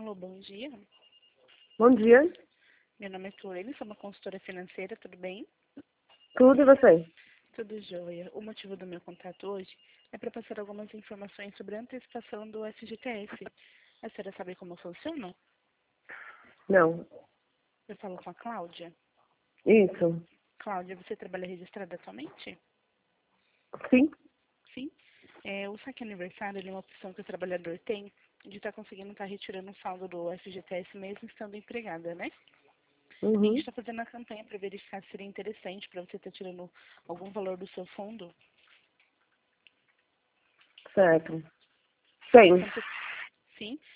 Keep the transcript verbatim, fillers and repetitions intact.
Alô, bom dia. Bom dia. Meu nome é Tuane, sou uma consultora financeira, tudo bem? Tudo e você? Tudo jóia. O motivo do meu contato hoje é para passar algumas informações sobre a antecipação do F G T S. A senhora sabe como funciona? Não. Eu falo com a Cláudia. Isso. Cláudia, você trabalha registrada atualmente? Sim. Sim. É, o saque aniversário ele é uma opção que o trabalhador tem de estar conseguindo estar retirando o saldo do F G T S mesmo estando empregada, né? A gente Uhum. está fazendo a campanha para verificar se seria interessante para você estar tirando algum valor do seu fundo. Certo. Tem. Quanto- Sim.